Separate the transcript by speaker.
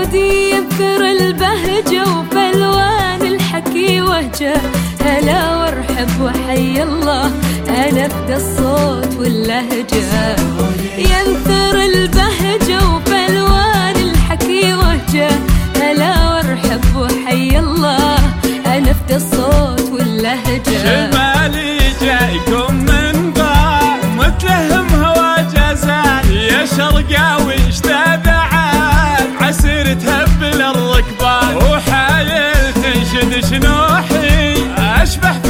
Speaker 1: صوتي ينثر البهجة وبالوان الحكي وهجة. هلا وارحب وحي الله، أنا أفدى الصوت واللهجة. ينثر البهجة وبالوان الحكي وهجة. هلا وارحب وحي الله، أنا أفدى الصوت واللهجة.
Speaker 2: شمالي جايكم من ضاع متلهم هوا جازان، يا شرقاوي اشتاد عاد عسير تهبل الركبان، وحايل تنشد شنوحي أشبح